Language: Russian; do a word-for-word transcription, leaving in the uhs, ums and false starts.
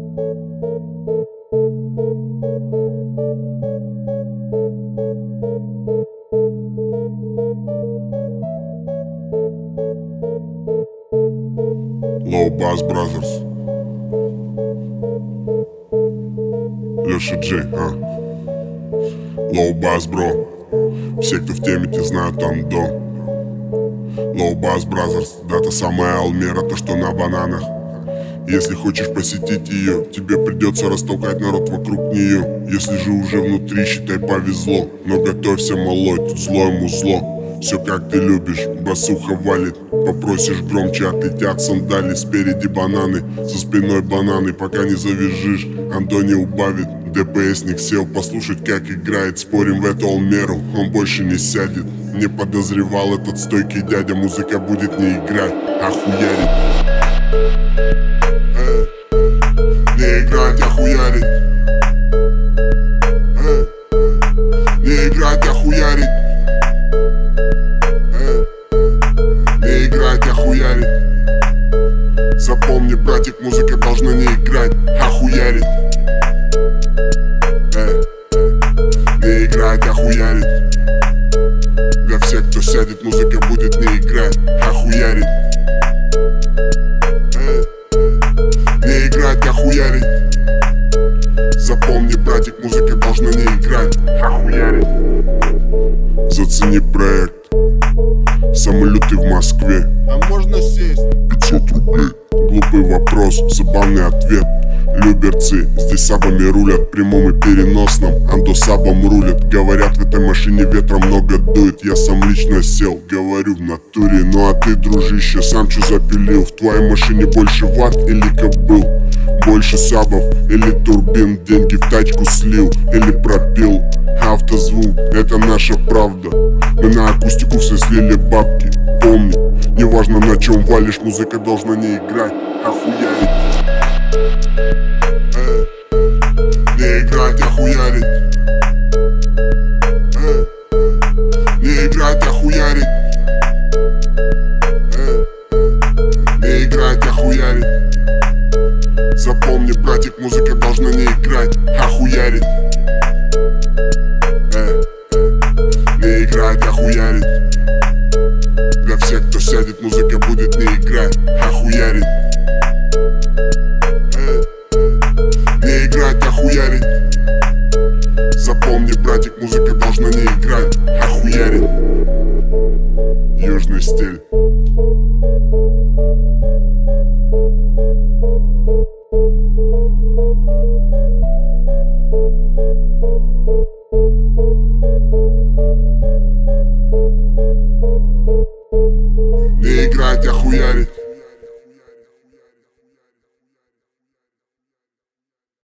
Low Bass Brothers, Леша Джей, а? Low Bass Bro. Все, кто в теме, те знают Андо. Low Bass Brothers, да, та самая Алмера, то, что на бананах. Если хочешь посетить ее, тебе придется растолкать народ вокруг нее. Если же уже внутри, считай, повезло. Но готовься молоть, зло ему зло. Все как ты любишь, басуха валит. Попросишь громче, отлетят сандали. Спереди бананы, за спиной бананы. Пока не завяжешь, Андо не убавит. ДПСник сел послушать, как играет. Спорим в эту Алмеру, он больше не сядет. Не подозревал этот стойкий дядя, музыка будет не играть, а хуярить. Э, не играть, а хуярить. Э, не играть, а хуярить. Не играть, а хуярить. Запомни, братик, музыка должна не играть, а хуярить. э, Не играть, а хуярить. Для всех, кто сядет, музыка будет не играть, а хуярить. э, Не играть, а хуярить. Запомни, братик, музыка должна не играть, а хуярить. Зацени проект. Самый лютый в Москве. А можно сесть? пятьсот рублей. Глупый вопрос, забавный ответ. Люберцы, здесь сабами рулят, прямом и переносном. Андо сабом рулят. Говорят, в этой машине ветра много дует. Я сам лично сел, говорю в натуре. Ну а ты, дружище, сам чё запилил? В твоей машине больше ватт или кобыл? Больше сабов или турбин? Деньги в тачку слил или пропил? Автозвук, это наша правда. Мы на акустику все слили бабки. Помни, неважно на чем валишь, музыка должна не играть, а хуярить. э, Не играть, а хуярить. э, Не играть, а хуярить. э, Не играть, а хуярить. Запомни, братик, музыка должна не играть, а хуярить. э, Не играть, а хуярить. Для всех, кто сядет, музыка будет не играть, а хуярить. э, Не играть, а хуярить. Запомни, братик, музыка должна не играть, а хуярить. Южный стиль. Не играть, а хуярить.